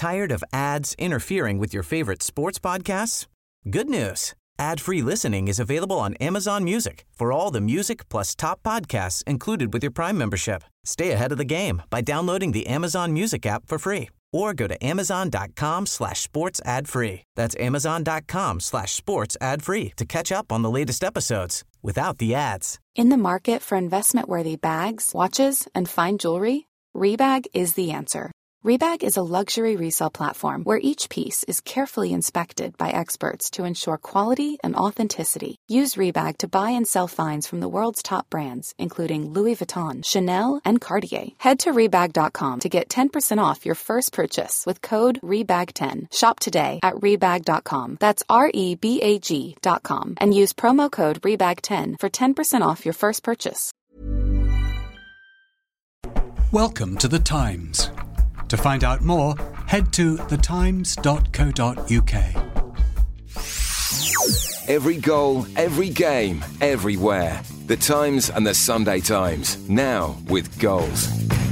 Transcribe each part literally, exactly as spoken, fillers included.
Tired of ads interfering with your favorite sports podcasts? Good news. Ad-free listening is available on Amazon Music for all the music plus top podcasts included with your Prime membership. Stay ahead of the game by downloading the Amazon Music app for free or go to amazon.com slash sports ad free. That's amazon.com slash sports ad free to catch up on the latest episodes without the ads. In the market for investment-worthy bags, watches, and fine jewelry, Rebag is the answer. Rebag is a luxury resale platform where each piece is carefully inspected by experts to ensure quality and authenticity. Use Rebag to buy and sell finds from the world's top brands, including Louis Vuitton, Chanel, and Cartier. Head to Rebag dot com to get ten percent off your first purchase with code rebag ten. Shop today at Rebag dot com. That's R E B A G dot com. And use promo code rebag ten for ten percent off your first purchase. Welcome to The Times. To find out more, head to the times dot co dot uk. Every goal, every game, everywhere. The Times and the Sunday Times, now with goals.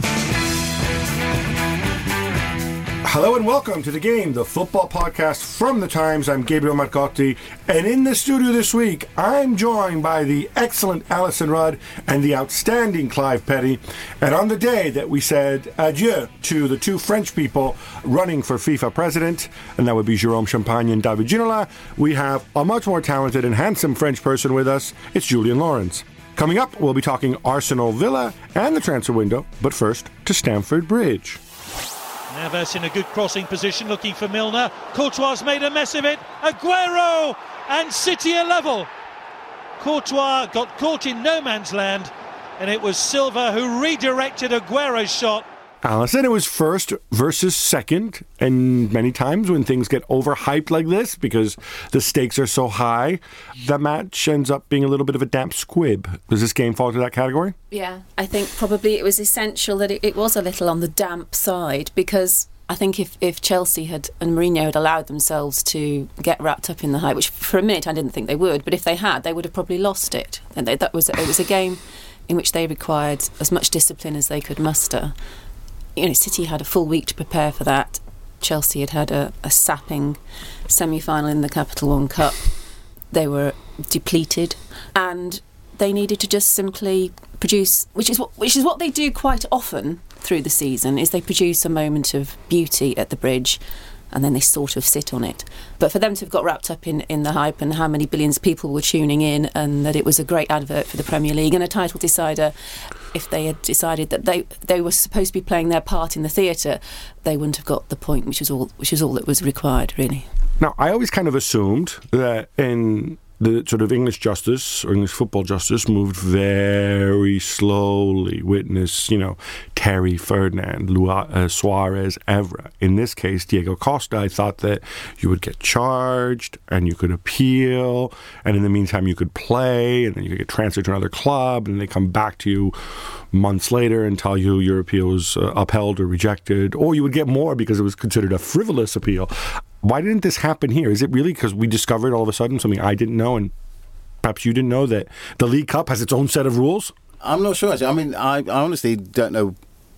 Hello and welcome to The Game, the football podcast from The Times. I'm Gabriel Marcotti, and in the studio this week, I'm joined by the excellent Alison Rudd and the outstanding Clive Petty. And on the day that we said adieu to the two French people running for FIFA president, and that would be Jérôme Champagne and David Ginola, we have a much more talented and handsome French person with us. It's Julian Lawrence. Coming up, we'll be talking Arsenal, Villa, and the transfer window, but first to Stamford Bridge. Navas in a good crossing position looking for Milner. Courtois made a mess of it. Aguero and City are level. Courtois got caught in no man's land and it was Silva who redirected Aguero's shot. Alison, it was first versus second, and many times when things get overhyped like this because the stakes are so high, the match ends up being a little bit of a damp squib. Does this game fall into that category? Yeah, I think probably it was essential that it, it was a little on the damp side, because I think if, if Chelsea had and Mourinho had allowed themselves to get wrapped up in the hype, which for a minute I didn't think they would, but if they had, they would have probably lost it. And they, that was it was a game in which they required as much discipline as they could muster. You know, City had a full week to prepare for that. Chelsea had had a, a sapping semi-final in the Capital One Cup. They were depleted, and they needed to just simply produce, which is what which is what they do quite often through the season, is they produce a moment of beauty at the Bridge, and then they sort of sit on it. But for them to have got wrapped up in, in the hype and how many billions of people were tuning in, and that it was a great advert for the Premier League and a title decider, if they had decided that they they were supposed to be playing their part in the theatre, they wouldn't have got the point, which was all which was all that was required, really. Now, I always kind of assumed that in the sort of English justice or English football justice moved very slowly. Witness, you know, Terry, Ferdinand, Lu- uh, Suarez, Evra. In this case, Diego Costa, I thought that you would get charged and you could appeal, and in the meantime you could play, and then you could get transferred to another club, and they come back to you months later and tell you your appeal was uh, upheld or rejected, or you would get more because it was considered a frivolous appeal. Why didn't this happen here? Is it really because we discovered all of a sudden something I didn't know, and perhaps you didn't know, that the League Cup has its own set of rules? I'm not sure, actually. I mean, I, I honestly don't know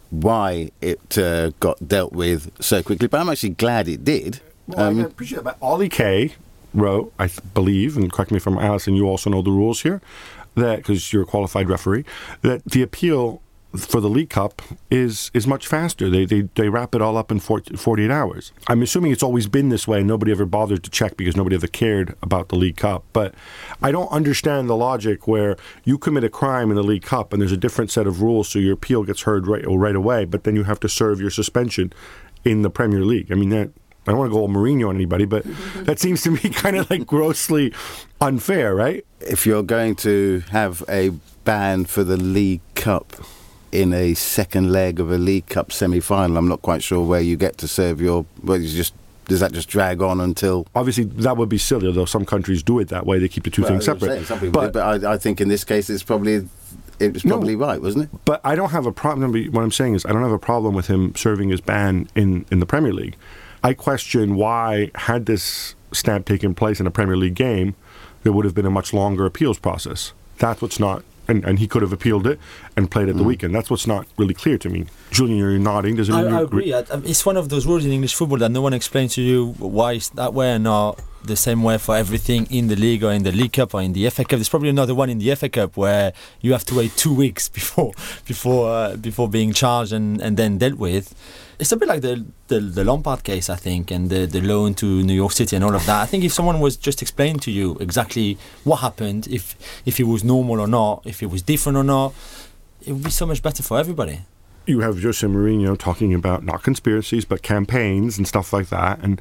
why it uh, got dealt with so quickly, but I'm actually glad it did. Well, um, I appreciate that. But Ollie Kay wrote, I believe, and correct me if I'm Alison, you also know the rules here, that because you're a qualified referee, that the appeal for the League Cup is is much faster. They they they wrap it all up in forty-eight hours. I'm assuming it's always been this way and nobody ever bothered to check because nobody ever cared about the League Cup. But I don't understand the logic where you commit a crime in the League Cup and there's a different set of rules, so your appeal gets heard right, right away, but then you have to serve your suspension in the Premier League. I mean, that, I don't want to go all Mourinho on anybody, but that seems to me kind of like grossly unfair, right? If you're going to have a ban for the League Cup in a second leg of a League Cup semi-final, I'm not quite sure where you get to serve your... Well, you just does that just drag on until... Obviously, that would be silly, although some countries do it that way. They keep the two well, things separate. Saying, some people but, do, but I, I think in this case it's probably... It was probably no, right, wasn't it? But I don't have a problem... What I'm saying is I don't have a problem with him serving his ban in, in the Premier League. I question why, had this stamp taken place in a Premier League game, there would have been a much longer appeals process. That's what's not and, and he could have appealed it and played at the Mm. weekend. That's what's not really clear to me. Julian, you're nodding. Does it I, mean I you agree. I, I- it's one of those rules in English football that no one explains to you why it's that way and not the same way for everything in the league or in the League Cup or in the F A Cup. There's probably another one in the F A Cup where you have to wait two weeks before before uh, before being charged and, and then dealt with. It's a bit like the, the the Lampard case, I think, and the, the loan to New York City and all of that. I think if someone was just explaining to you exactly what happened, if if it was normal or not, if it was different or not, it would be so much better for everybody. You have Jose Mourinho talking about not conspiracies but campaigns and stuff like that, and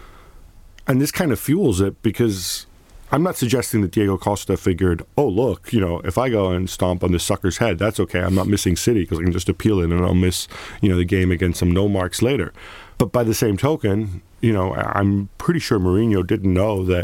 and this kind of fuels it, because I'm not suggesting that Diego Costa figured, oh look, you know, if I go and stomp on this sucker's head, that's okay. I'm not missing City because I can just appeal it and I'll miss, you know, the game against some no marks later. But by the same token, you know, I'm pretty sure Mourinho didn't know that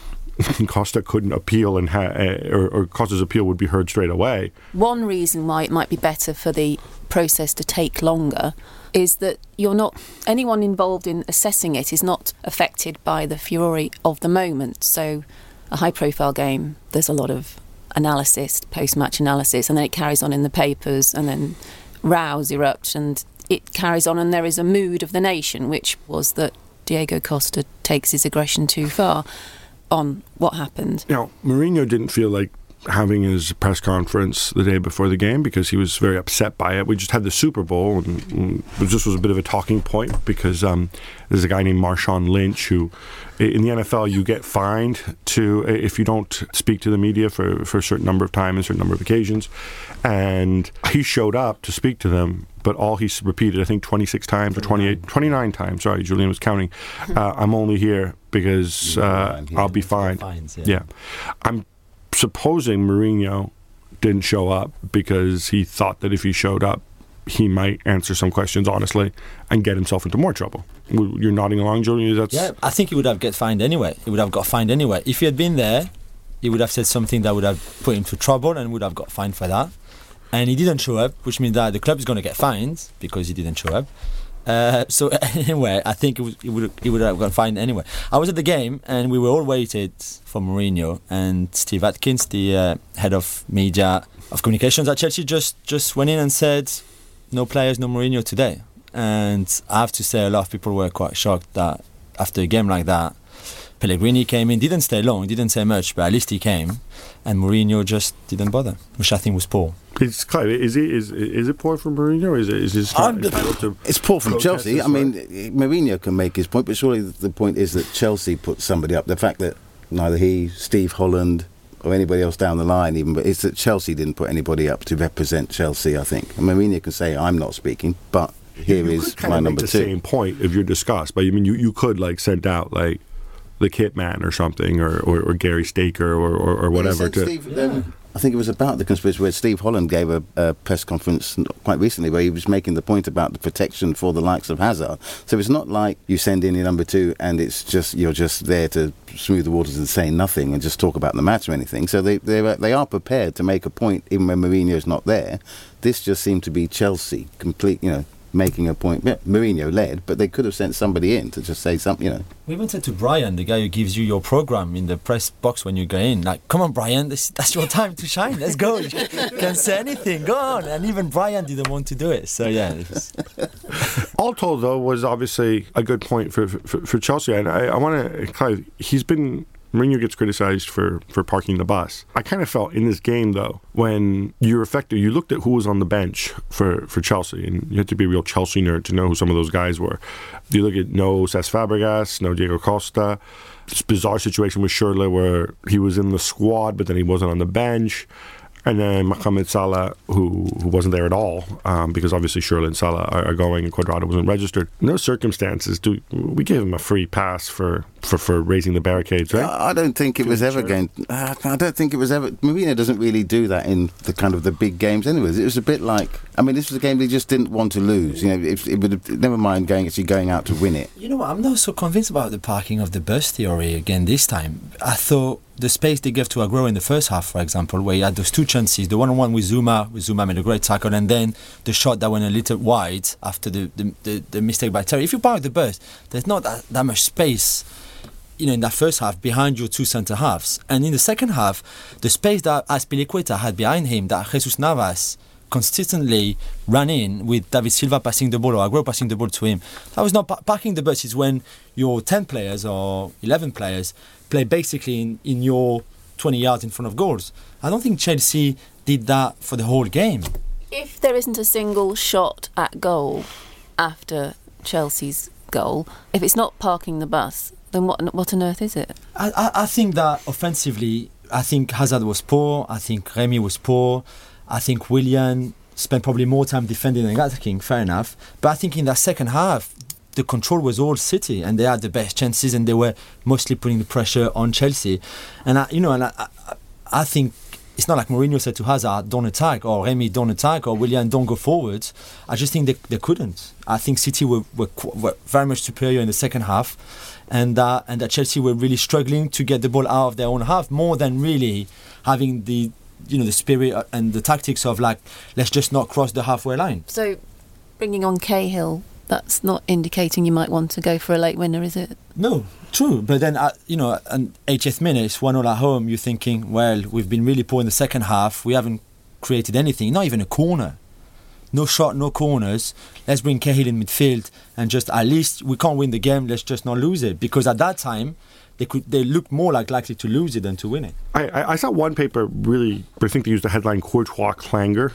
Costa couldn't appeal and ha- or, or Costa's appeal would be heard straight away. One reason why it might be better for the process to take longer is that you're not, anyone involved in assessing it is not affected by the fury of the moment. So a high profile game, there's a lot of analysis, post-match analysis, and then it carries on in the papers, and then rows erupt, and it carries on, and there is a mood of the nation, which was that Diego Costa takes his aggression too far on what happened. You know, Mourinho didn't feel like having his press conference the day before the game because he was very upset by it. We just had the Super Bowl, and, and this was a bit of a talking point because um, there's a guy named Marshawn Lynch who, in the N F L, you get fined to if you don't speak to the media for, for a certain number of times, a certain number of occasions. And he showed up to speak to them, but all he repeated, I think twenty-six times or twenty-eight, twenty-nine times, sorry, Julian was counting, uh, I'm only here because uh, I'll be fined. Fines, yeah. Yeah. I'm supposing Mourinho didn't show up because he thought that if he showed up, he might answer some questions honestly and get himself into more trouble. You're nodding along, Julian? That's Yeah, I think he would have get fined anyway. He would have got fined anyway. If he had been there, he would have said something that would have put him into trouble and would have got fined for that. And he didn't show up, which means that the club is going to get fined because he didn't show up. Uh, so anyway, I think it, was, it would it would have got fined anyway. I was at the game and we were all waited for Mourinho, and Steve Atkins, the uh, head of media of communications at Chelsea, just just went in and said, "No players, no Mourinho today." And I have to say, a lot of people were quite shocked that after a game like that, Pellegrini came in, didn't stay long, didn't say much, but at least he came, and Mourinho just didn't bother, which I think was poor. It's Clive, is it is is it poor from Mourinho, or is it is his entitled to It's poor from protest Chelsea. as I mean, well? Mourinho can make his point, but surely the point is that Chelsea put somebody up. The fact that neither he, Steve Holland, or anybody else down the line even, but it's that Chelsea didn't put anybody up to represent Chelsea, I think. And Mourinho can say, I'm not speaking, but here you is could kind my of number make the two. same point if you're discussed, but I mean, you, you could like send out like the Kit Man or something, or, or, or Gary Staker or, or, or whatever. To Steve, um, I think it was about the conspiracy where Steve Holland gave a, a press conference quite recently where he was making the point about the protection for the likes of Hazard. So it's not like you send in your number two and it's just you're just there to smooth the waters and say nothing and just talk about the match or anything. So they they are, they are prepared to make a point even when Mourinho's not there. This just seemed to be Chelsea complete, you know, making a point. Yeah, Mourinho led, but they could have sent somebody in to just say something, you know. We even said to Brian, the guy who gives you your program in the press box when you go in, like, come on, Brian, this, that's your time to shine. Let's go. You can say anything. Go on. And even Brian didn't want to do it. So, yeah. It was... All told, though, was obviously a good point for for, for Chelsea. And I, I want to, Clive, he's been... Mourinho gets criticised for, for parking the bus. I kind of felt in this game, though, when you're effective, you looked at who was on the bench for, for Chelsea, and you had to be a real Chelsea nerd to know who some of those guys were. You look at no Cesc Fabregas, no Diego Costa. This bizarre situation with Schürrle where he was in the squad, but then he wasn't on the bench. And then Mohamed Salah, who, who wasn't there at all, um, because obviously Schürrle and Salah are, are going and Cuadrado wasn't registered. In those circumstances, do we give him a free pass for, for, for raising the barricades, right? I don't think it was ever going. Uh, I don't think it was ever. Mourinho doesn't really do that in the kind of the big games, anyways. It was a bit like. I mean, this was a game they just didn't want to lose. You know, it, it would have, never mind going actually going out to win it. You know what? I'm not so convinced about the parking of the bus theory again this time. I thought the space they gave to Aguero in the first half, for example, where he had those two chances, the one-on-one with Zuma, with Zuma made a great tackle, and then the shot that went a little wide after the the, the, the mistake by Terry. If you park the bus, there's not that, that much space you know, in that first half, behind your two centre halves. And in the second half, the space that Azpilicueta had behind him, that Jesus Navas consistently ran in with David Silva passing the ball or Aguero passing the ball to him. That was not pa- parking the bus. It's when your ten players or eleven players play basically in, in your twenty yards in front of goals. I don't think Chelsea did that for the whole game. If there isn't a single shot at goal after Chelsea's goal, if it's not parking the bus, then what what on earth is it? I, I, I think that offensively, I think Hazard was poor. I think Remy was poor. I think Willian spent probably more time defending than attacking, fair enough. But I think in that second half, the control was all City, and they had the best chances, and they were mostly putting the pressure on Chelsea. And I, you know, and I, I, I think it's not like Mourinho said to Hazard, "Don't attack," or Remy, "Don't attack," or Willian, "Don't go forwards." I just think they, they couldn't. I think City were, were, were very much superior in the second half, and uh, and that Chelsea were really struggling to get the ball out of their own half, more than really having the, you know, the spirit and the tactics of like, let's just not cross the halfway line. So, bringing on Cahill, that's not indicating you might want to go for a late winner, is it? No, true. But then, uh, you know, an eightieth minute, one all at home, you're thinking, well, we've been really poor in the second half. We haven't created anything, not even a corner. No shot, no corners. Let's bring Cahill in midfield and just, at least we can't win the game, let's just not lose it. Because at that time, they could they looked more like likely to lose it than to win it. I, I, I saw one paper really, I think they used the headline Courtois clanger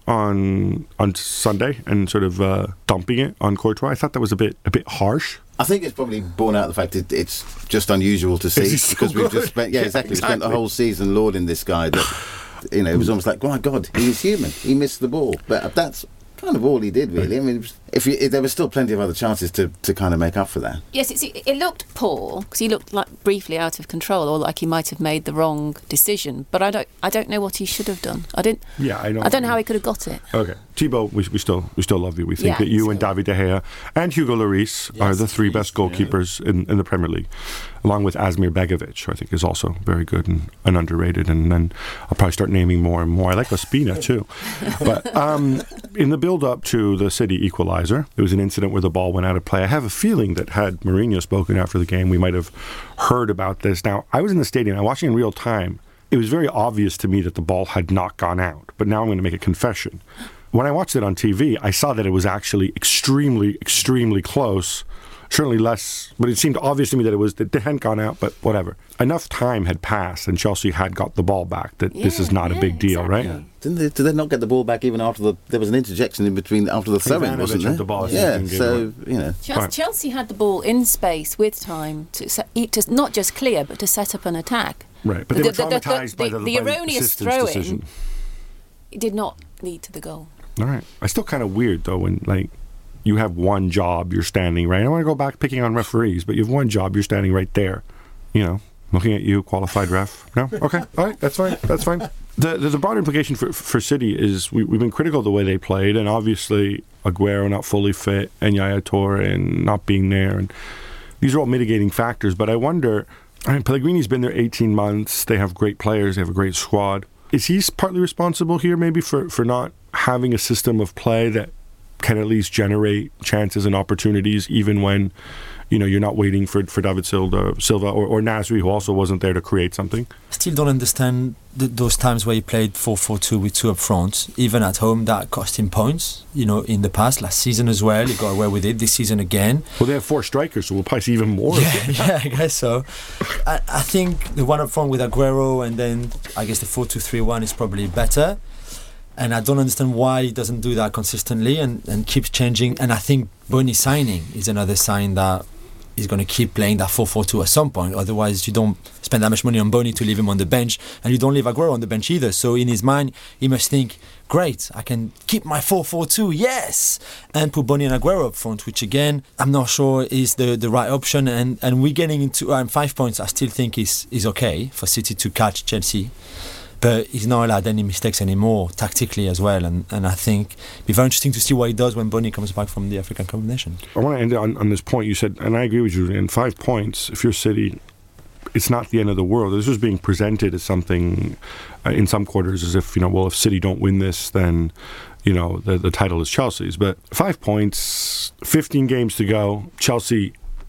on on Sunday and sort of uh, dumping it on Courtois. I thought that was a bit a bit harsh. I think it's probably borne out of the fact that it's just unusual to see so because we've good? just spent yeah, Yeah, exactly. exactly. We spent the whole season lauding this guy that, you know, it was almost like, oh my God, he's human. He missed the ball, but that's kind of all he did, really. I mean, it was, if, you, if there were still plenty of other chances to, to kind of make up for that. Yes, it's, it looked poor because he looked like briefly out of control, or like he might have made the wrong decision. But I don't, I don't know what he should have done. I didn't. Yeah, I don't. I don't know how he could have got it. Okay, Thibaut, we, we still we still love you. We think Yeah, that you so- and David De Gea and Hugo Lloris Yes, are the three please, best goalkeepers in, in the Premier League, along with Asmir Begovic, who I think is also very good and, and underrated. And then I'll probably start naming more and more. I like Ospina too. But um, in the build-up to the City equaliser, there was an incident where the ball went out of play. I have a feeling that had Mourinho spoken after the game, we might have heard about this. Now, I was in the stadium. I was watching in real time. It was very obvious to me that the ball had not gone out. But now I'm going to make a confession. When I watched it on T V, I saw that it was actually extremely, extremely close. Certainly less, but it seemed obvious to me that it was that it hadn't gone out, but whatever. Enough time had passed and Chelsea had got the ball back that this is Yeah, not a yeah, big deal, exactly. right? Didn't they, did they not get the ball back even after the... There was an interjection in between after the throw-in, Ivanovic wasn't there? had the ball, I think, yeah, and gave so, it you know... Chelsea, Right. Chelsea had the ball in space with time to, set, to not just clear, but to set up an attack. Right, but they The- were the- the- traumatized by the- the, the by the erroneous assistant's throw-in. decision. It did not lead to the goal. All right. It's still kind of weird, though, when, like, you have one job, you're standing right. I don't want to go back picking on referees, but you have one job, you're standing right there. You know, looking at you, qualified ref. No? Okay. All right. That's fine. That's fine. The the, the broader implication for for City is we, we've been critical of the way they played, and obviously Aguero not fully fit, and Yaya Toure and not being there, and these are all mitigating factors. But I wonder, I mean, Pellegrini's been there eighteen months. They have great players. They have a great squad. Is he partly responsible here, maybe, for, for not having a system of play that can at least generate chances and opportunities, even when, you know, you're not waiting for for David Silva, Silva or, or Nasri, who also wasn't there to create something? Still don't understand th- those times where he played four four two with two up front. Even at home, that cost him points. You know, in the past, last season as well, he got away with it. This season again. Well, they have four strikers, so we'll probably see even more. Yeah, yeah, I guess so. I, I think the one up front with Aguero, and then I guess the four two three one is probably better. And I don't understand why he doesn't do that consistently and, and keeps changing. And I think Bony signing is another sign that he's going to keep playing that four four two at some point. Otherwise, you don't spend that much money on Bony to leave him on the bench, and you don't leave Aguero on the bench either. So in his mind, he must think, great, I can keep my four four two, yes, and put Bony and Aguero up front, which again, I'm not sure is the, the right option. And, and we're getting into um, five points, I still think is, is okay for City to catch Chelsea. But he's not allowed any mistakes anymore, tactically as well. And, and I think it'll be very interesting to see what he does when Bony comes back from the African Cup of Nations. I want to end on, on this point you said, and I agree with you, in five points, if you're City, it's not the end of the world. This was being presented as something, uh, in some quarters, as if, you know, well, if City don't win this, then, you know, the, the title is Chelsea's. But five points, fifteen games to go, Chelsea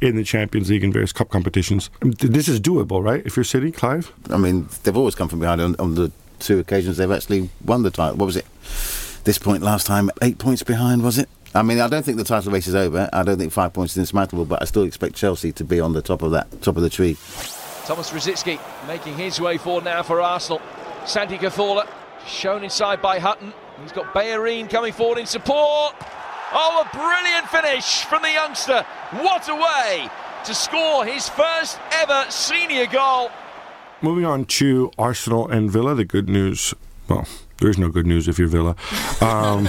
in the Champions League and various cup competitions. This is doable, right? If you're City, Clive? I mean, they've always come from behind on, on the two occasions they've actually won the title. What was it? This point last time, eight points behind, was it? I mean, I don't think the title race is over. I don't think five points is insurmountable, but I still expect Chelsea to be on the top of that, top of the tree. Thomas Rosicky making his way forward now for Arsenal. Santi Cazorla shown inside by Hutton. He's got Bellerin coming forward in support. Oh, a brilliant finish from the youngster. What a way to score his first ever senior goal. Moving on to Arsenal and Villa, the good news, well, there is no good news if you're Villa. Um,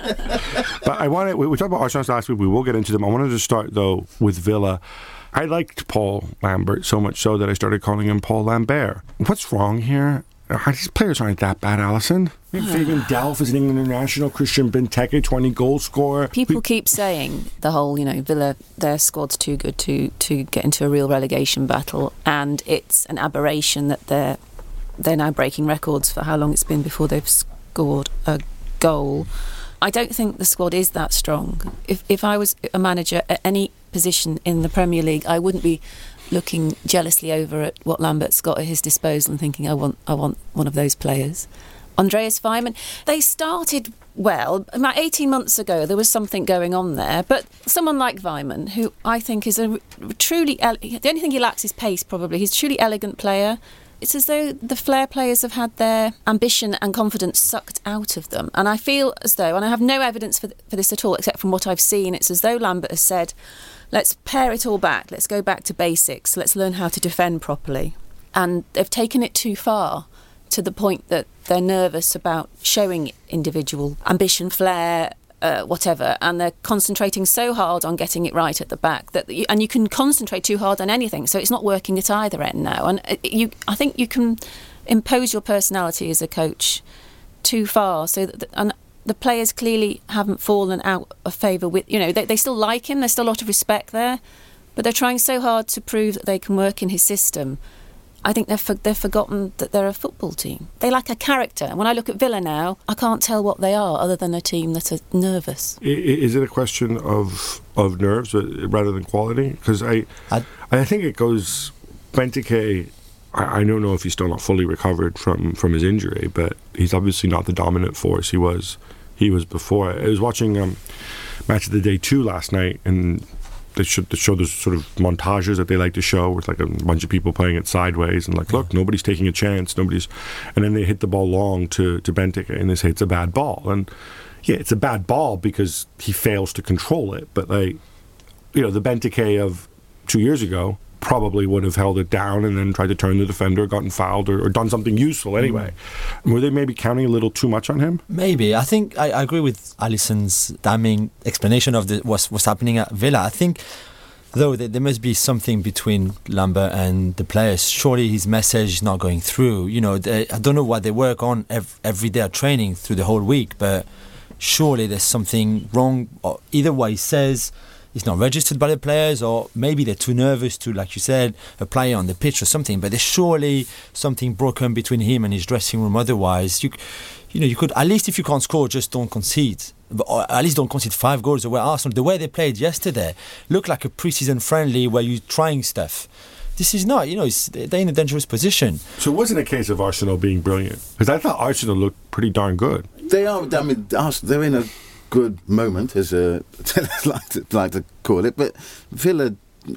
but I wanted, we, we talked about Arsenal last week, we will get into them. I wanted to start, though, with Villa. I liked Paul Lambert so much so that I started calling him Paul Lambert. What's wrong here? These players aren't that bad, Alison. Fabian Delph visiting international, Christian Benteke, twenty goal scorer. People we- keep saying the whole, you know, Villa, their squad's too good to, to get into a real relegation battle, and it's an aberration that they're they're now breaking records for how long it's been before they've scored a goal. I don't think the squad is that strong. If if I was a manager at any position in the Premier League, I wouldn't be looking jealously over at what Lambert's got at his disposal and thinking, I want I want one of those players. Andreas Weimann, they started well. About eighteen months ago, there was something going on there. But someone like Weimann, who I think is a truly... Ele- the only thing he lacks is pace, probably. He's a truly elegant player. It's as though the flair players have had their ambition and confidence sucked out of them. And I feel as though, and I have no evidence for, th- for this at all, except from what I've seen, it's as though Lambert has said, let's pare it all back, let's go back to basics, let's learn how to defend properly. And they've taken it too far, to the point that they're nervous about showing individual ambition, flair, uh, whatever, and they're concentrating so hard on getting it right at the back that you, and you can concentrate too hard on anything, so it's not working at either end now. And you, I think you can impose your personality as a coach too far, so that the, and the players clearly haven't fallen out of favour with, you know, they, they still like him, there's still a lot of respect there, but they're trying so hard to prove that they can work in his system. I think they've, for, they've forgotten that they're a football team. They lack a character. And when I look at Villa now, I can't tell what they are other than a team that are nervous. Is it a question of of nerves rather than quality? Because I, I I think it goes... Benteke, I, I don't know if he's still not fully recovered from, from his injury, but he's obviously not the dominant force he was he was before. I was watching um, Match of the Day two last night, and they should show those sort of montages that they like to show with like a bunch of people playing it sideways and like, look, nobody's taking a chance, nobody's, and then they hit the ball long to, to Benteke and they say it's a bad ball. And yeah, it's a bad ball because he fails to control it. But like, you know, the Benteke of two years ago probably would have held it down and then tried to turn the defender, gotten fouled, or, or done something useful anyway. Mm. Were they maybe counting a little too much on him? Maybe. I think I, I agree with Alison's damning explanation of the, what's, what's happening at Villa. I think, though, that there must be something between Lambert and the players. Surely his message is not going through. You know, they, I don't know what they work on every, every day of training through the whole week, but surely there's something wrong. Or either what he says is not registered by the players, or maybe they're too nervous to, like you said, apply it on the pitch or something. But there's surely something broken between him and his dressing room. Otherwise, you, you know, you could, at least if you can't score, just don't concede. But, or at least don't concede five goals. The way Arsenal, the way they played yesterday, looked like a pre-season friendly where you're trying stuff. This is not, you know, it's, they're in a dangerous position. So it wasn't a case of Arsenal being brilliant, because I thought Arsenal looked pretty darn good. They are. I mean, they're in a good moment, as a like to like to call it. But Villa,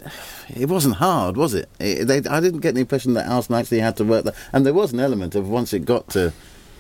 it wasn't hard, was it? it they, I didn't get the impression that Arsenal actually had to work that. And there was an element of once it got to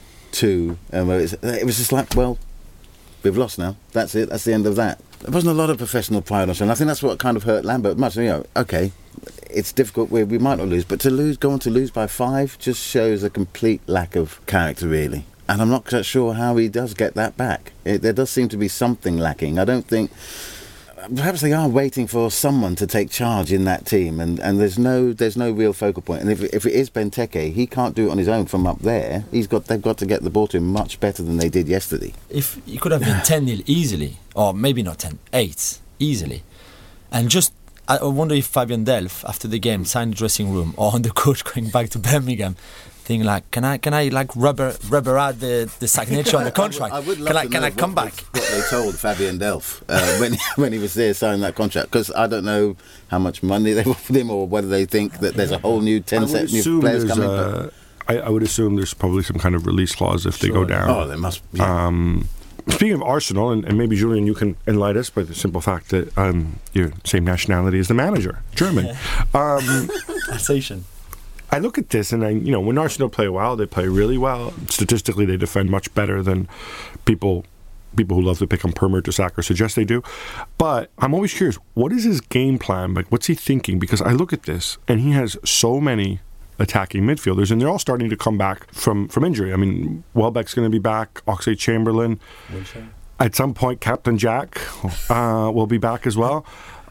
two, um, where it's, it was just like, well, we've lost now. That's it. That's the end of that. There wasn't a lot of professional pride on show. And I think that's what kind of hurt Lambert much. You know, okay, it's difficult. We, we might not lose, but to lose, go on to lose by five, just shows a complete lack of character, really. And I'm not quite sure how he does get that back. It, there does seem to be something lacking. I don't think... Perhaps they are waiting for someone to take charge in that team, and, and there's no there's no real focal point. And if if it is Benteke, he can't do it on his own from up there. He's got they've got to get the ball to him much better than they did yesterday. If it could have been ten nil easily, or maybe not ten, eight easily, and just I wonder if Fabian Delph, after the game, signed the dressing room or on the coach going back to Birmingham, thinking like, can I can I like rubber rubber out the, the signature on the contract? I would, I would love can I to can know I come what, back? What they told Fabian Delph uh, when when he was there signing that contract, because I don't know how much money they offered him or whether they think that there's a whole new ten set new players coming. Uh, I, I would assume there's probably some kind of release clause if they sure. go down. Oh, there must be. Yeah. Um, Speaking of Arsenal, and, and maybe Julian, you can enlighten us by the simple fact that um, you're same nationality as the manager, German. Um, Alsatian. I look at this, and I, you know, when Arsenal play well, they play really well. Statistically, they defend much better than people people who love to pick on Per Mertesacker suggest they do. But I'm always curious, what is his game plan? Like, what's he thinking? Because I look at this, and he has so many attacking midfielders, and they're all starting to come back from, from injury. I mean, Welbeck's going to be back, Oxlade-Chamberlain. Wilshere. At some point, Captain Jack uh, will be back as well.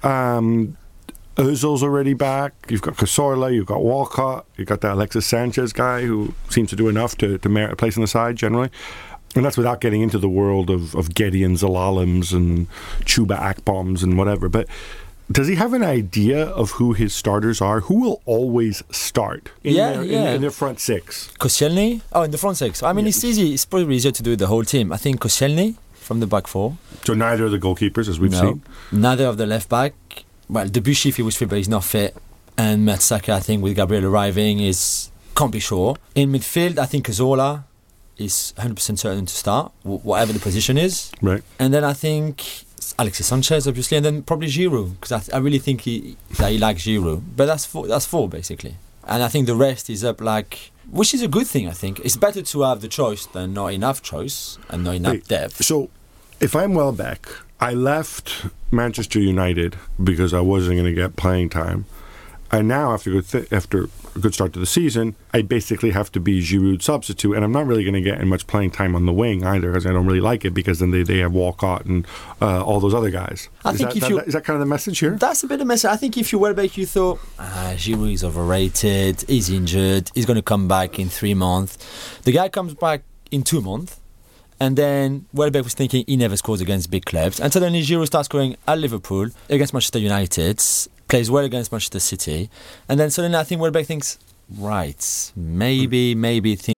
Um, Ozil's already back. You've got Cazorla, you've got Walcott, you've got that Alexis Sanchez guy who seems to do enough to, to merit a place on the side generally. And that's without getting into the world of, of Gideon Zalalims and Chuba Akpoms and whatever. But does he have an idea of who his starters are? Who will always start in, yeah, their, yeah. in, in their front six? Koscielny? Oh, in the front six. I mean, yeah. It's easy. It's probably easier to do the whole team. I think Koscielny from the back four. So neither of the goalkeepers, as we've no. seen? Neither of the left back. Well, Debuchy, if he was fit, but he's not fit. And Mertesacker, I think, with Gabriel arriving, is can't be sure. In midfield, I think Cazorla is one hundred percent certain to start, whatever the position is. Right. And then I think Alexis Sanchez, obviously, and then probably Giroud, because I, th- I really think he that he likes Giroud. But that's four, that's four, basically. And I think the rest is up like, which is a good thing, I think. It's better to have the choice than not enough choice and not enough Wait, depth. So, if I'm Welbeck, I left Manchester United because I wasn't going to get playing time. And now, after a good, th- after a good start to the season, I basically have to be Giroud's substitute. And I'm not really going to get much playing time on the wing either, because I don't really like it, because then they, they have Walcott and uh, all those other guys. I is think that, if that, you, that, is that kind of the message here? That's a bit of a message. I think if you were back, you thought, ah, Giroud is overrated, he's injured, he's going to come back in three months. The guy comes back in two months. And then Welbeck was thinking he never scores against big clubs. And suddenly Giroud starts scoring at Liverpool, against Manchester United, plays well against Manchester City. And then suddenly I think Welbeck thinks, right, maybe, maybe... Think-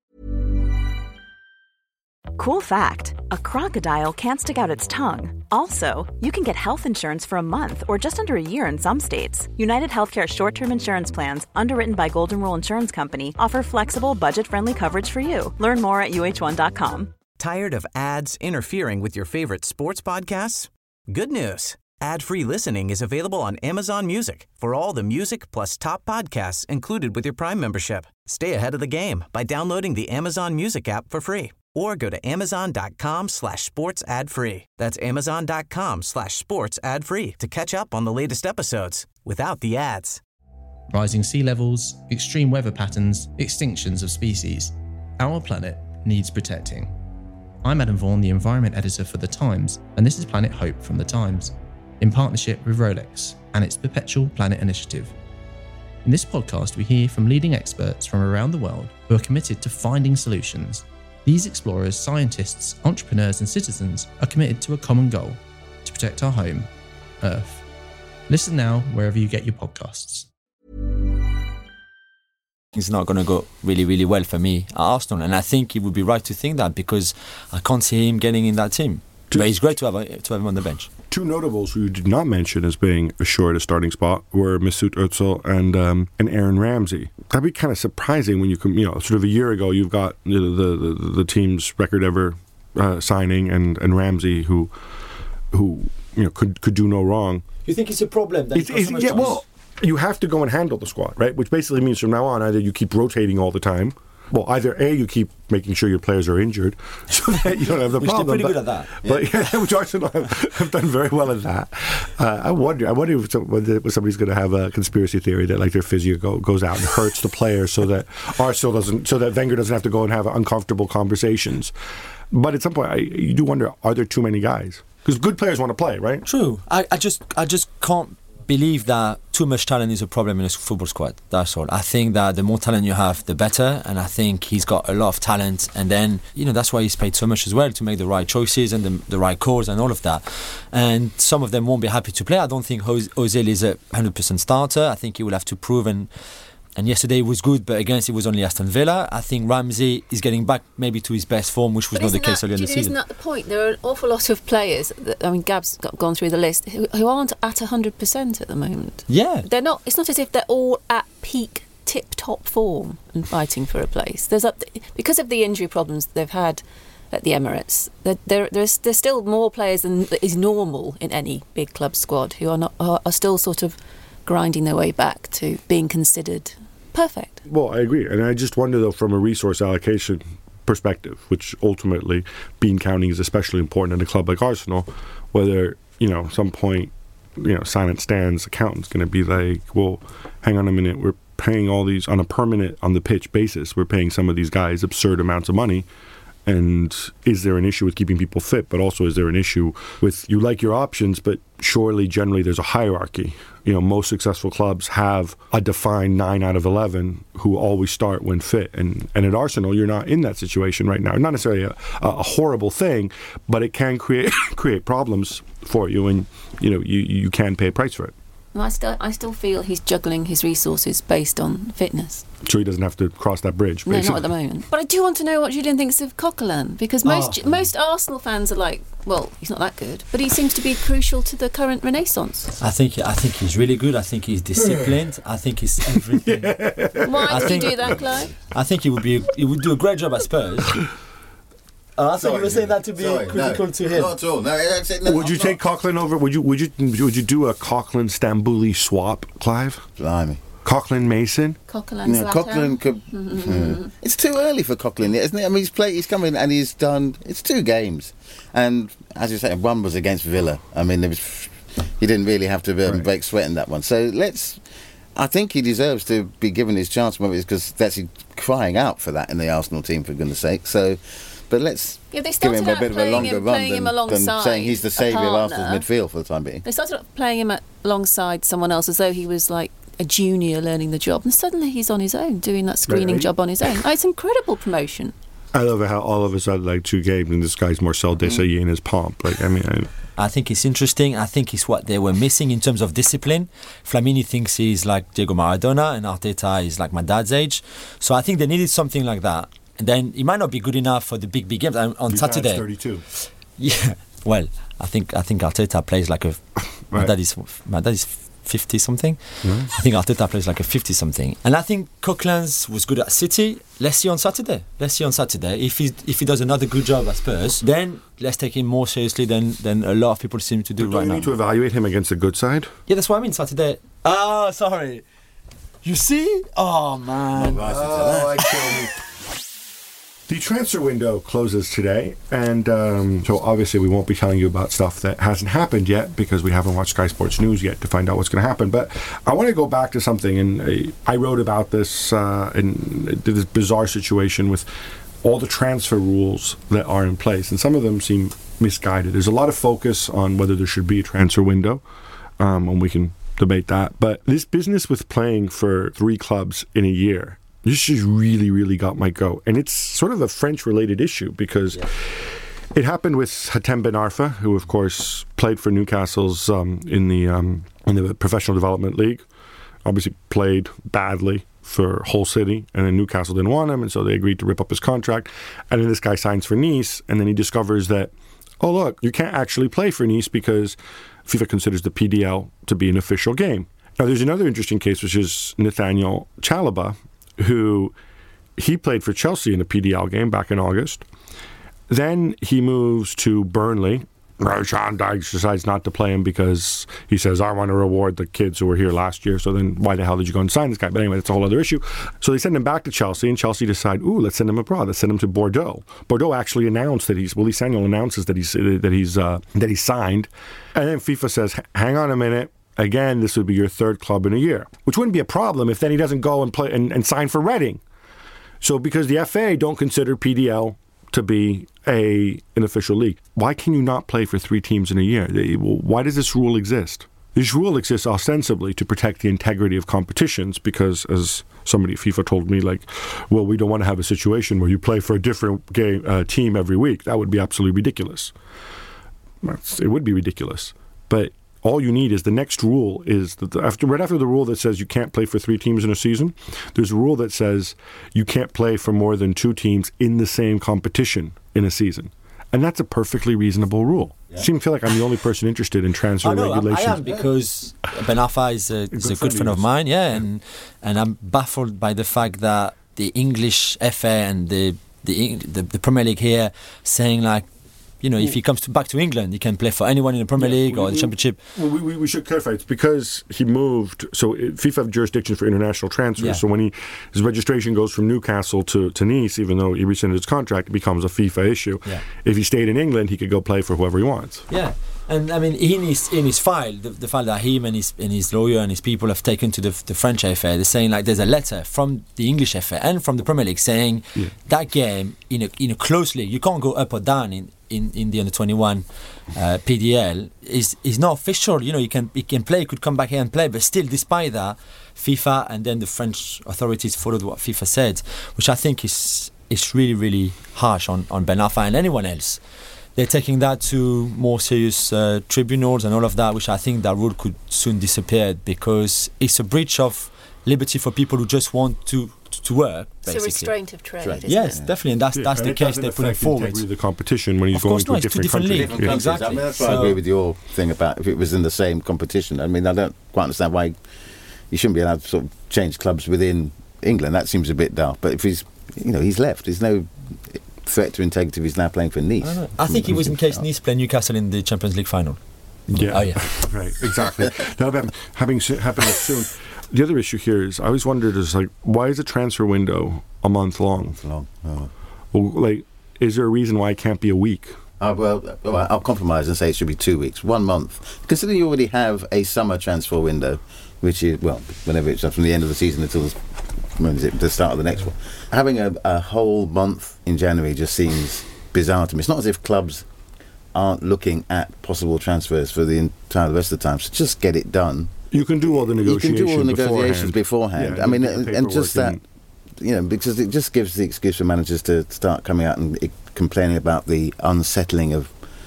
Cool fact, a crocodile can't stick out its tongue. Also, you can get health insurance for a month or just under a year in some states. United Healthcare short-term insurance plans, underwritten by Golden Rule Insurance Company, offer flexible, budget-friendly coverage for you. Learn more at U H one dot com. Tired of ads interfering with your favorite sports podcasts? Good news. Ad-free listening is available on Amazon Music for all the music plus top podcasts included with your Prime membership. Stay ahead of the game by downloading the Amazon Music app for free or go to amazon.com slash sports ad free. That's amazon.com slash sports ad free to catch up on the latest episodes without the ads. Rising sea levels, extreme weather patterns, extinctions of species. Our planet needs protecting. I'm Adam Vaughan, the Environment Editor for The Times, and this is Planet Hope from The Times, in partnership with Rolex and its Perpetual Planet Initiative. In this podcast, we hear from leading experts from around the world who are committed to finding solutions. These explorers, scientists, entrepreneurs, and citizens are committed to a common goal: to protect our home, Earth. Listen now wherever you get your podcasts. It's not going to go really, really well for me at Arsenal. And I think he would be right to think that, because I can't see him getting in that team. Two, but it's great to have, to have him on the bench. Two notables who you did not mention as being assured a starting spot were Mesut Ozil and um, and Aaron Ramsey. That'd be kind of surprising when you can, you know, sort of a year ago you've got you know, the, the the team's record ever uh, signing and, and Ramsey who who you know could could do no wrong. You think it's a problem? That it's, it's, yeah, well, you have to go and handle the squad, right? Which basically means from now on either you keep rotating all the time. Well, either A, you keep making sure your players are injured so that you don't have the which problem. They're pretty but, good at that. But yeah, which Arsenal have, have done very well at that. Uh, I wonder I wonder if somebody's going to have a conspiracy theory that like their physio go, goes out and hurts the players so that Arsenal doesn't, so that Wenger doesn't have to go and have uncomfortable conversations. But at some point, I, you do wonder, are there too many guys? Because good players want to play, right? True. I, I just I just can't believe that too much talent is a problem in a football squad. That's all. I think that the more talent you have, the better. And I think he's got a lot of talent. And then, you know, that's why he's paid so much as well, to make the right choices and the, the right calls and all of that. And some of them won't be happy to play. I don't think Ozil is a one hundred percent starter. I think he will have to prove, and And yesterday was good, but against it was only Aston Villa. I think Ramsey is getting back maybe to his best form, which was but not the that, case earlier in the isn't season. Isn't that the point? There are an awful lot of players, that, I mean, Gab's got, gone through the list, who, who aren't at one hundred percent at the moment. Yeah. They're not. It's not as if they're all at peak, tip-top form and fighting for a place. There's a, because of the injury problems they've had at the Emirates, there, there, there's, there's still more players than is normal in any big club squad who are, not, are, are still sort of grinding their way back to being considered perfect. Well, I agree. And I just wonder, though, from a resource allocation perspective, which ultimately bean counting is especially important in a club like Arsenal, whether, you know, some point, you know, Silent Stan's accountant's going to be like, well, hang on a minute, we're paying all these on a permanent, on the pitch basis, we're paying some of these guys absurd amounts of money. And is there an issue with keeping people fit? But also, is there an issue with, you like your options, but surely generally there's a hierarchy. You know, most successful clubs have a defined nine out of eleven who always start when fit. And, and at Arsenal, you're not in that situation right now. Not necessarily a, a horrible thing, but it can create create problems for you, and, you know, you, you can pay a price for it. I still, I still feel he's juggling his resources based on fitness. So he doesn't have to cross that bridge, basically. No, not at the moment. But I do want to know what Julian thinks of Coquelin, because most oh. most Arsenal fans are like, well, he's not that good, but he seems to be crucial to the current renaissance. I think I think he's really good. I think he's disciplined. I think he's everything. Why I did think, you do that, Clive? I think he would be he would do a great job at Spurs. Oh, I thought you were saying that to be Sorry, critical no, to him. Not at all. No, that's it. No, would you I'm take not. Coquelin over? Would you would you would you do a Coquelin Stambouli swap, Clive? Blimey. Coquelin Mason? Coquelin No, Coquelin could. Mm-hmm. It's too early for Coquelin, isn't it? I mean, he's played. He's come in and he's done. It's two games, and as you say, one was against Villa. I mean, there was. He didn't really have to um, right. break sweat in that one. So let's. I think he deserves to be given his chance, because that's crying out for that in the Arsenal team, for goodness sake. So. But let's yeah, they give him a out bit of a longer him, run him than, than saying he's the saviour of Arsenal's midfield for the time being. They started off playing him at, alongside someone else as though he was like a junior learning the job, and suddenly he's on his own, doing that screening right. job on his own. Oh, it's incredible promotion. I love how all of a sudden, like two games, and this guy's Marcel Desailly in his pomp. Like, I mean, I, I think it's interesting. I think it's what they were missing in terms of discipline. Flamini thinks he's like Diego Maradona, and Arteta is like my dad's age. So I think they needed something like that. And then it might not be good enough for the big, big games. On, on Your Saturday, dad's thirty-two. Yeah, well, I think I think Arteta plays like a. Right. My dad is my dad is fifty something. Mm-hmm. I think Arteta plays like a fifty something. And I think Coquelin's was good at City. Let's see on Saturday. Let's see on Saturday. If he if he does another good job at Spurs, then let's take him more seriously than than a lot of people seem to do but right don't now. you need to evaluate him against the good side? Yeah, that's what I mean. Saturday. Oh, sorry. You see? Oh man. Oh, I killed me. The transfer window closes today, and um, so obviously we won't be telling you about stuff that hasn't happened yet, because we haven't watched Sky Sports News yet to find out what's going to happen. But I want to go back to something, and I, I wrote about this uh, in this bizarre situation with all the transfer rules that are in place, and some of them seem misguided. There's a lot of focus on whether there should be a transfer window, um, and we can debate that. But this business with playing for three clubs in a year, this just really, really got my goat. And it's sort of a French-related issue, because yeah. it happened with Hatem Ben Arfa, who, of course, played for Newcastle's um, in the um, in the Professional Development League. Obviously played badly for Hull City, and then Newcastle didn't want him, and so they agreed to rip up his contract. And then this guy signs for Nice, and then he discovers that, oh, look, you can't actually play for Nice because FIFA considers the P D L to be an official game. Now, there's another interesting case, which is Nathaniel Chalobah, who he played for Chelsea in a P D L game back in August. Then he moves to Burnley. Sean Dyche decides not to play him because he says, I want to reward the kids who were here last year, so then why the hell did you go and sign this guy? But anyway, that's a whole other issue. So they send him back to Chelsea, and Chelsea decide, ooh, let's send him abroad. Let's send him to Bordeaux. Bordeaux actually announced that he's, Willy Sagnol announces that he's, that he's, uh, that he's signed. And then FIFA says, hang on a minute. Again, this would be your third club in a year, which wouldn't be a problem if then he doesn't go and play and, and sign for Reading. So because the F A don't consider P D L to be a an official league, why can you not play for three teams in a year? Why does this rule exist? This rule exists ostensibly to protect the integrity of competitions because, as somebody at FIFA told me, like, well, we don't want to have a situation where you play for a different game, uh, team every week. That would be absolutely ridiculous. That's, it would be ridiculous. But all you need is the next rule is that the, after right after the rule that says you can't play for three teams in a season, there's a rule that says you can't play for more than two teams in the same competition in a season. And that's a perfectly reasonable rule. Yeah. I seem to feel like I'm the only person interested in transfer oh, no, regulations. I am because Ben Arfa is a, is a good friend of mine, yeah, yeah, and and I'm baffled by the fact that the English F A and the the the, the Premier League here saying like, you know, if he comes to, back to England, he can play for anyone in the Premier yeah, League or we, the Championship. Well, we, we, we should clarify. It's because he moved. So it, FIFA have jurisdiction for international transfers. Yeah. So when he his registration goes from Newcastle to, to Nice, even though he rescinded his contract, it becomes a FIFA issue. Yeah. If he stayed in England, he could go play for whoever he wants. Yeah. And I mean, in his in his file, the, the file that him and his and his lawyer and his people have taken to the, the French F A, they're saying like there's a letter from the English F A and from the Premier League saying yeah. that game in a in a close league, you can't go up or down in. In, in the under twenty-one uh, P D L is is not official. You know, you can you can play, you could come back here and play, but still, despite that, FIFA and then the French authorities followed what FIFA said, which I think is is really really harsh on, on Ben Arfa and anyone else. They're taking that to more serious uh, tribunals and all of that, which I think that rule could soon disappear because it's a breach of liberty for people who just want to. to work, basically. It's a restraint of trade, isn't yes, it? definitely, and that's yeah, that's and the case they're putting forward. The competition when he's of going course to not, a different, different country. league. Yeah. Exactly. I mean, that's why so, I agree with your thing about if it was in the same competition. I mean, I don't quite understand why you shouldn't be allowed to sort of change clubs within England. That seems a bit daft. But if he's, you know, he's left. There's no threat to integrity if he's now playing for Nice. I, I think it was in case Nice play Newcastle in the Champions League final. Yeah. Oh yeah. Right. Exactly. Now, having happened soon. The other issue here is I always wondered is like why is a transfer window a month long? Month long. Oh. Well, like, is there a reason why it can't be a week? Uh, well, well, I'll compromise and say it should be two weeks, one month. Considering you already have a summer transfer window, which is well, whenever it's from the end of the season until when is it, the start of the next one. Having a, a whole month in January just seems bizarre to me. It's not as if clubs aren't looking at possible transfers for the entire rest of the time. So just get it done. You can do all the negotiations. You can do all the negotiations beforehand. beforehand. Yeah, I mean, and, and just that, and you know, because it just gives the excuse for managers to start coming out and complaining about the unsettling of.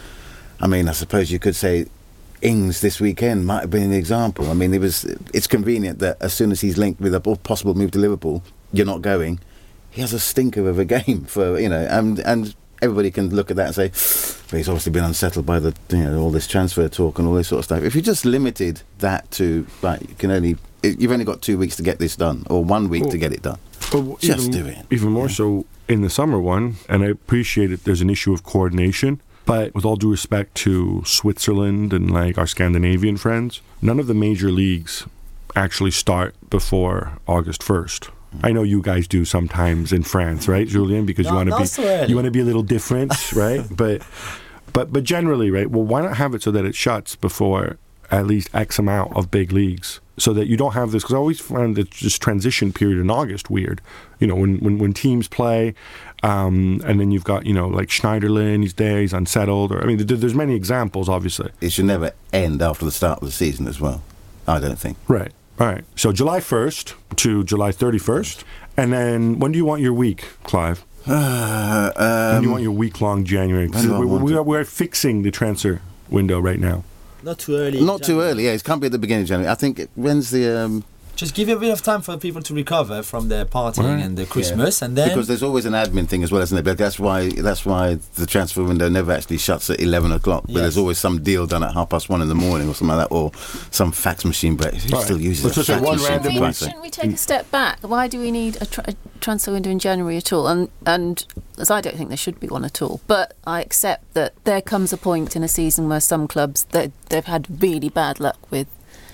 I mean, I suppose you could say Ings this weekend might have been an example. I mean, it was. It's convenient that as soon as he's linked with a possible move to Liverpool, you're not going. He has a stinker of a game for you know, and and. Everybody can look at that and say, well, he's obviously been unsettled by the you know all this transfer talk and all this sort of stuff. If you just limited that to, like, you can only you've only got two weeks to get this done, or one week well, to get it done. Well, just even, do it. Even more yeah. so in the summer one, and I appreciate it. There's an issue of coordination, but with all due respect to Switzerland and like our Scandinavian friends, none of the major leagues actually start before August first. I know you guys do sometimes in France, right, Julien? Because no, you want to be so you want to be a little different, right? But but but generally, right? Well, why not have it so that it shuts before at least X amount of big leagues, so that you don't have this? Because I always found this just transition period in August weird. You know, when when, when teams play, um, and then you've got you know like Schneiderlin, he's there, he's unsettled. Or I mean, there's many examples, obviously. It should never end after the start of the season as well. I don't think. Right. All right, so July first to July thirty-first, and then when do you want your week, Clive? Uh, um, when do you want your week-long January? We, we, are, we're fixing the transfer window right now. Not too early. Not too early, yeah. It can't be at the beginning of January. I think, it, when's the... Um, Just give a bit of time for people to recover from their partying right. and the Christmas, yeah. and then because there's always an admin thing as well, isn't it? But that's why that's why the transfer window never actually shuts at eleven o'clock. But yes. there's always some deal done at half past one in the morning or something like that, or some fax machine break. Who right. still uses so fax one machine? random Shouldn't we take a step back? Why do we need a, tra- a transfer window in January at all? And and as I don't think there should be one at all. But I accept that there comes a point in a season where some clubs they they've had really bad luck with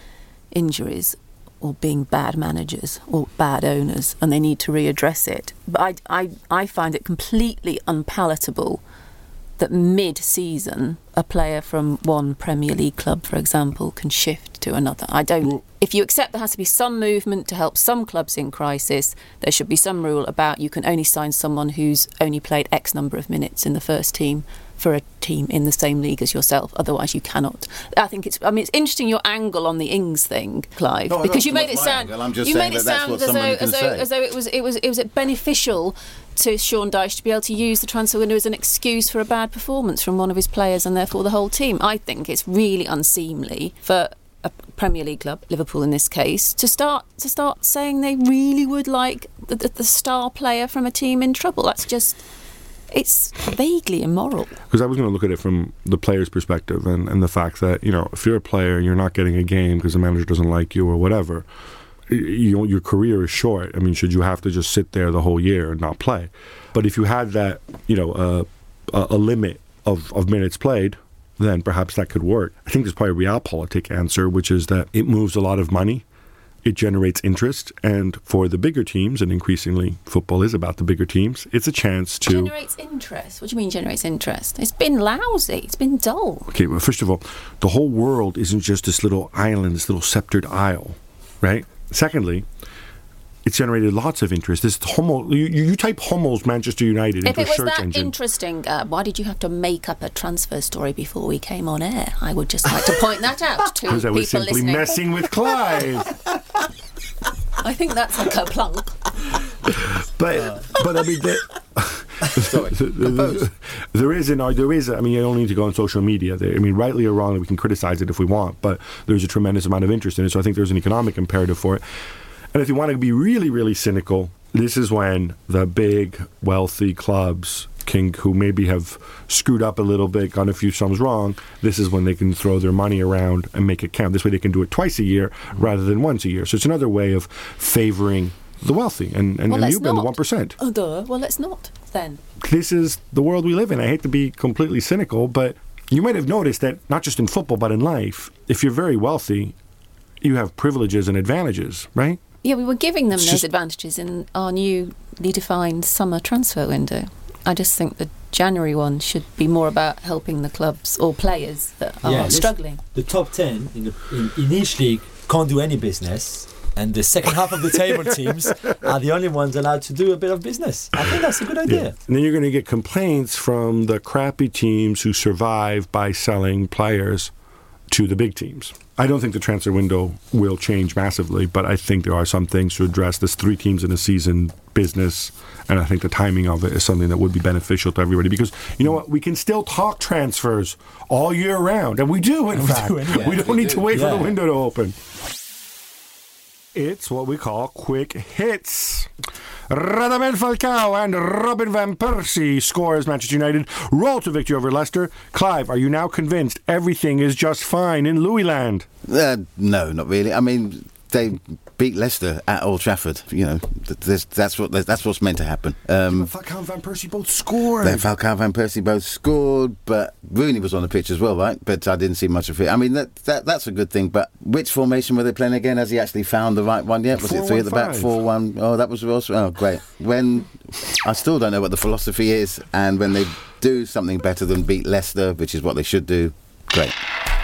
injuries, or being bad managers or bad owners, and they need to readdress it. But I, I, I find it completely unpalatable that mid-season a player from one Premier League club, for example, can shift to another. I don't. If you accept there has to be some movement to help some clubs in crisis, there should be some rule about you can only sign someone who's only played X number of minutes in the first team for a team in the same league as yourself. Otherwise, you cannot. I think it's. I mean, it's interesting your angle on the Ings thing, Clive, No, because not you made it my sound. angle. I'm just you saying made it that that's sound what as though, somebody can as though, say. as though it was it was it was beneficial to Sean Dyche to be able to use the transfer window as an excuse for a bad performance from one of his players and therefore the whole team. I think it's really unseemly for a Premier League club, Liverpool in this case, to start to start saying they really would like the, the, the star player from a team in trouble. That's just, it's vaguely immoral. Because I was going to look at it from the player's perspective and, and the fact that, you know, if you're a player and you're not getting a game because the manager doesn't like you or whatever, you know, your career is short. I mean, should you have to just sit there the whole year and not play? But if you had that, you know, uh, a, a limit of, of minutes played, then perhaps that could work. I think there's probably a realpolitik answer, which is that it moves a lot of money, it generates interest, and for the bigger teams, and increasingly football is about the bigger teams, it's a chance to... Generates interest? What do you mean generates interest? It's been lousy, it's been dull. Okay, well, first of all, the whole world isn't just this little island, this little sceptered isle, right? Secondly, it's generated lots of interest. This Hummel, you, you type Hummel's Manchester United If into it a was search that engine. interesting, uh, why did you have to make up a transfer story before we came on air? I would just like to point that out to Because I people was simply listening. messing with Clive. I think that's a kerplunk. But but I mean, there, there, there is an there is. I mean, you don't need to go on social media. There, I mean, rightly or wrongly, we can criticize it if we want, but there's a tremendous amount of interest in it. So I think there's an economic imperative for it. And if you want to be really, really cynical, this is when the big, wealthy clubs can, who maybe have screwed up a little bit, got a few sums wrong, this is when they can throw their money around and make it count. This way they can do it twice a year rather than once a year. So it's another way of favoring the wealthy and, and, Well, and let's you and the not. one percent. Oh, duh. Well, let's not then. This is the world we live in. I hate to be completely cynical, but you might have noticed that not just in football but in life, if you're very wealthy, you have privileges and advantages, right? Yeah, we were giving them It's those just- advantages in our newly defined summer transfer window. I just think the January one should be more about helping the clubs or players that are Yeah, this- struggling. The top ten in, the, in, in each league can't do any business, and the second half of the table teams are the only ones allowed to do a bit of business. I think that's a good idea. Yeah. And then you're going to get complaints from the crappy teams who survive by selling players to the big teams. I don't think the transfer window will change massively, but I think there are some things to address. There's three teams in a season business, and I think the timing of it is something that would be beneficial to everybody because, you know what, we can still talk transfers all year round, and we do, in We fact. do anyway. We don't We need do. to wait for Yeah. the window to open. It's what we call quick hits. Radamel Falcao and Robin van Persie score as Manchester United roll to victory over Leicester. Clive, are you now convinced everything is just fine in Louisland? Uh, no, not really. I mean, they beat Leicester at Old Trafford. You know, th- there's- that's what that's what's meant to happen. Um, Falcao and Van Persie both scored. Then Falcao and Van Persie both scored, but Rooney was on the pitch as well, right? But I didn't see much of it. I mean, that, that that's a good thing. But which formation were they playing again? Has he actually found the right one yet? Was it three at the back, four one? Oh, that was also oh great. When I still don't know what the philosophy is, and when they do something better than beat Leicester, which is what they should do, great.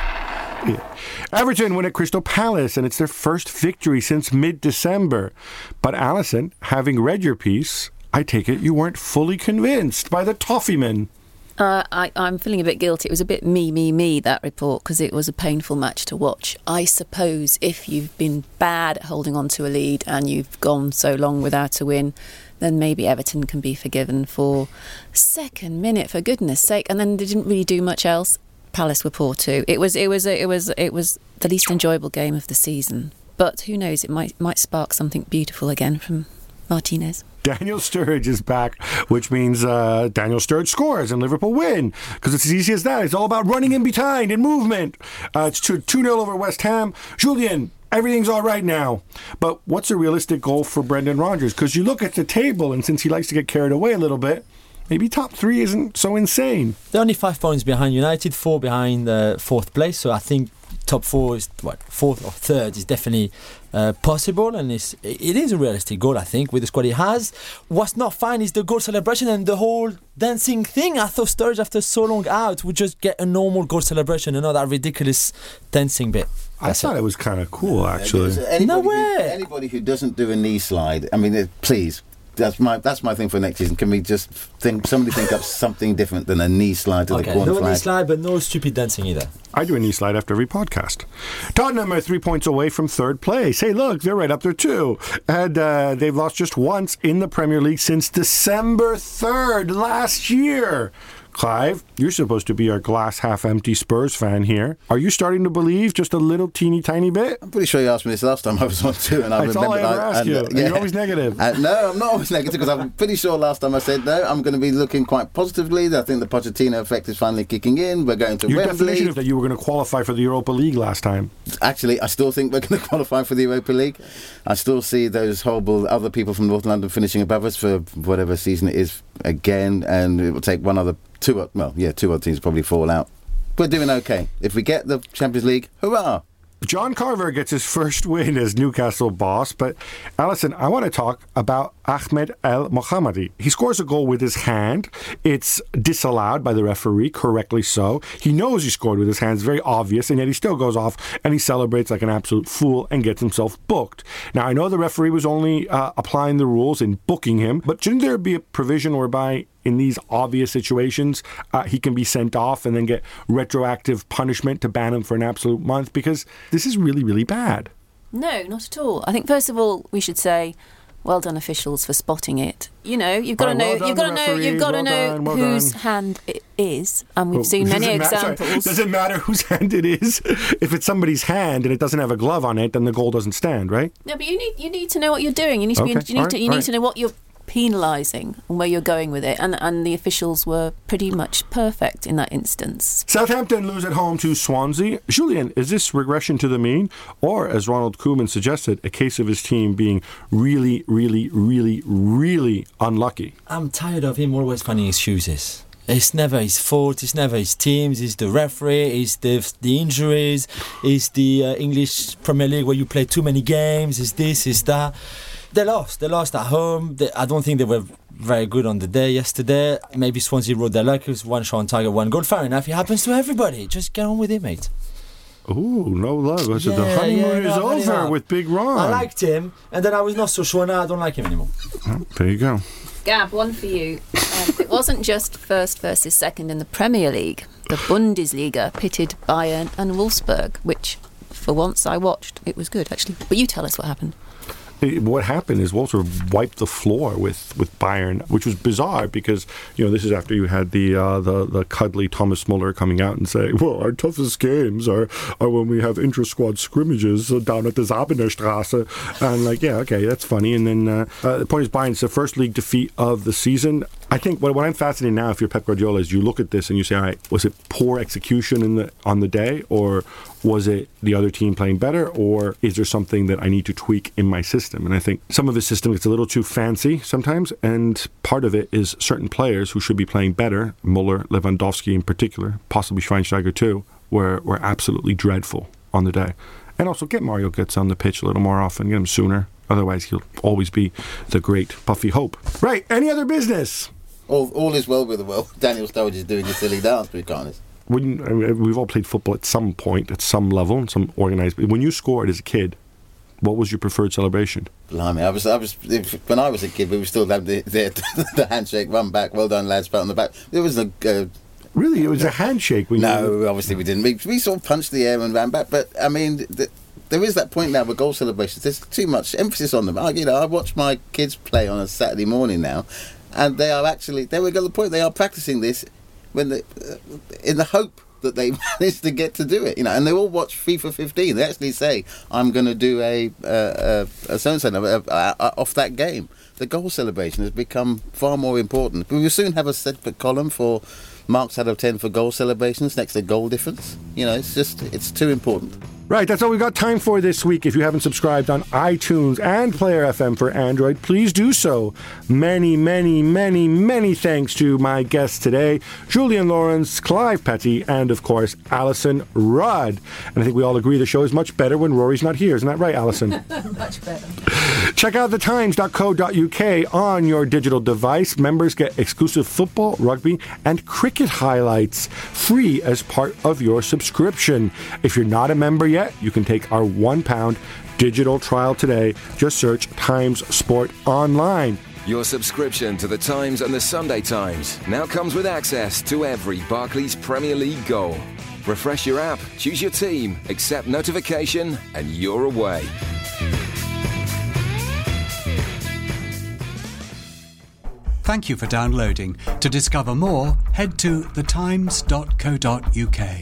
Yeah. Everton win at Crystal Palace, and it's their first victory since mid-December. But Alison, having read your piece, I take it you weren't fully convinced by the Toffeemen. Uh, I, I'm feeling a bit guilty. It was a bit me, me, me, that report, because it was a painful match to watch. I suppose if you've been bad at holding on to a lead and you've gone so long without a win, then maybe Everton can be forgiven for second minute, for goodness sake. And then they didn't really do much else. Palace were poor too. It was, it was, it was, it was the least enjoyable game of the season. But who knows? It might might spark something beautiful again from Martinez. Daniel Sturridge is back, which means uh, Daniel Sturridge scores and Liverpool win, because it's as easy as that. It's all about running in behind and movement. Uh, it's two nil over West Ham. Julian, everything's all right now. But what's a realistic goal for Brendan Rodgers? Because you look at the table, and since he likes to get carried away a little bit, maybe top three isn't so insane. They're only five points behind United, four behind uh, fourth place. So I think top four is what fourth or third is definitely uh, possible, and it's, it is a realistic goal. I think with the squad he has. What's not fine is the goal celebration and the whole dancing thing. I thought Sturridge, after so long out, would just get a normal goal celebration and not that ridiculous dancing bit. That's I thought it. it was kind of cool, actually. Anybody No who, way. anybody who doesn't do a knee slide, I mean, uh, please. That's my that's my thing for next season. Can we just think somebody think up something different than a knee slide to okay, the corner no flag? knee slide, but no stupid dancing either. I do a knee slide after every podcast. Tottenham are three points away from third place. Hey, look, they're right up there too. And uh, they've lost just once in the Premier League since December third last year. Clive, you're supposed to be our glass half empty Spurs fan here. Are you starting to believe just a little teeny tiny bit? I'm pretty sure you asked me this last time I was on too, and I That's remember. all I ever I, ask and, you. uh, And you're always negative. Uh, no, I'm not always negative because I'm pretty sure last time I said no. I'm going to be looking quite positively. I think the Pochettino effect is finally kicking in. We're going to Your Wembley. definition is that you were going to qualify for the Europa League last time. Actually, I still think we're going to qualify for the Europa League. I still see those horrible other people from North London finishing above us for whatever season it is again, and it will take one other. Two, well, yeah, two other teams probably fall out. We're doing okay. If we get the Champions League, hurrah! John Carver gets his first win as Newcastle boss, but Alison, I want to talk about Ahmed El Mohammadi. He scores a goal with his hand. It's disallowed by the referee, correctly so. He knows he scored with his hand. It's very obvious, and yet he still goes off and he celebrates like an absolute fool and gets himself booked. Now, I know the referee was only uh, applying the rules in booking him, but shouldn't there be a provision whereby in these obvious situations, uh, he can be sent off and then get retroactive punishment to ban him for an absolute month? Because this is really, really bad. No, not at all. I think first of all we should say, well done officials for spotting it. You know, you've got right, to know, well you've got to know, you've got well to know done, well whose done. hand it is, and we've Well, seen many does it ma- examples. sorry, does it matter whose hand it is? If it's somebody's hand and it doesn't have a glove on it, then the goal doesn't stand, right? No, but you need you need to know what you're doing. You need to Okay, be, you need all to right, you all need right. to know what you're penalising and where you're going with it, and and the officials were pretty much perfect in that instance. Southampton lose at home to Swansea. Julian, is this regression to the mean, or, as Ronald Koeman suggested, a case of his team being really, really, really, really unlucky? I'm tired of him always finding excuses. It's never his fault, it's never his teams, it's the referee, it's the the injuries, it's the uh, English Premier League where you play too many games, it's this, it's that. They lost. They lost at home. They, I don't think they were very good on the day yesterday. Maybe Swansea rode their luck. It was one shot on target, one goal. Fair enough. It happens to everybody. Just get on with it, mate. Ooh, no love. I said Yeah, the honeymoon yeah, is no, over honeymoon. with Big Ron. I liked him, and then I was not so sure. Now I don't like him anymore. Oh, there you go. Gab, one for you. Um, it wasn't just first versus second in the Premier League. The Bundesliga pitted Bayern and Wolfsburg, which, for once, I watched. It was good, actually. But you tell us what happened. It- what happened is Walter wiped the floor with, with Bayern, which was bizarre because, you know, this is after you had the uh, the, the cuddly Thomas Muller coming out and saying, well, our toughest games are, are when we have inter-squad scrimmages uh, down at the Zabenerstrasse. And like, yeah, okay, that's funny. And then uh, uh, the point is Bayern's the first league defeat of the season. I think what, what I'm fascinated now, if you're Pep Guardiola, is you look at this and you say, all right, was it poor execution in the on the day, or was it the other team playing better, or is there something that I need to tweak in my system? And I think some of the system gets a little too fancy sometimes, and part of it is certain players who should be playing better, Muller, Lewandowski in particular, possibly Schweinsteiger too, were, were absolutely dreadful on the day. And also get Mario Götze on the pitch a little more often, get him sooner. Otherwise, he'll always be the great Puffy Hope. Right, any other business? All, all is well with the world. Daniel Sturridge is doing a silly dance, to be honest. When, I mean, we've all played football at some point, at some level, some organised. When you scored as a kid, what was your preferred celebration? Blimey, I was, I was. If, when I was a kid, we would still have the the, the handshake, run back, well done, lads, pat on the back. There was a. Uh, really, it was a handshake. When no, you... obviously we didn't. We, we sort of punched the air and ran back. But I mean, the, there is that point now with goal celebrations. There's too much emphasis on them. I, you know, I watch my kids play on a Saturday morning now, and they are actually. There we go. The point. They are practicing this when they, uh, in the hope that they manage to get to do it, you know, and they all watch FIFA fifteen. They actually say, "I'm going to do a a, a, a so-and-so a, a, a, off that game." The goal celebration has become far more important. We will soon have a separate column for marks out of ten for goal celebrations next to goal difference. You know, it's just it's too important. Right, that's all we've got time for this week. If you haven't subscribed on iTunes and Player F M for Android, please do so. Many, many, many, many thanks to my guests today, Julian Lawrence, Clive Petty, and, of course, Alison Rudd. And I think we all agree the show is much better when Rory's not here. Isn't that right, Alison? Much better. Check out the times dot co dot U K on your digital device. Members get exclusive football, rugby, and cricket highlights free as part of your subscription. If you're not a member yet, you can take our one pound digital trial today. Just search Times Sport online. Your subscription to The Times and The Sunday Times now comes with access to every Barclays Premier League goal. Refresh your app, choose your team, accept notification, and you're away. Thank you for downloading. To discover more, head to the times dot co dot u k.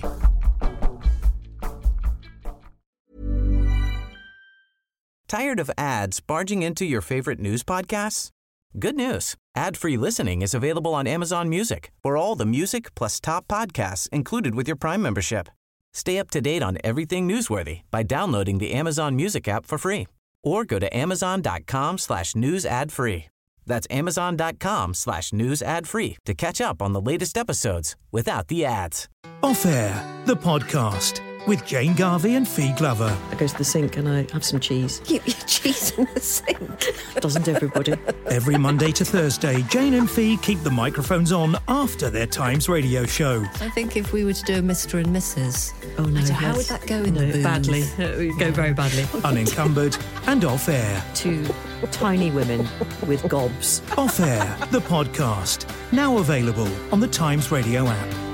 Tired of ads barging into your favorite news podcasts? Good news. Ad-free listening is available on Amazon Music for all the music plus top podcasts included with your Prime membership. Stay up to date on everything newsworthy by downloading the Amazon Music app for free or go to amazon.com slash news ad free. That's amazon.com slash news ad free to catch up on the latest episodes without the ads. Off Air, the podcast with Jane Garvey and Fee Glover. I go to the sink and I have some cheese. Keep your cheese in the sink. Doesn't everybody? Every Monday to Thursday, Jane and Fee keep the microphones on after their Times radio show. I think if we were to do a Mister and Missus Oh no, so yes. how would that go in no, the booth? Badly. It would go very badly. Unencumbered and Off Air. Two tiny women with gobs. Off Air, the podcast. Now available on the Times radio app.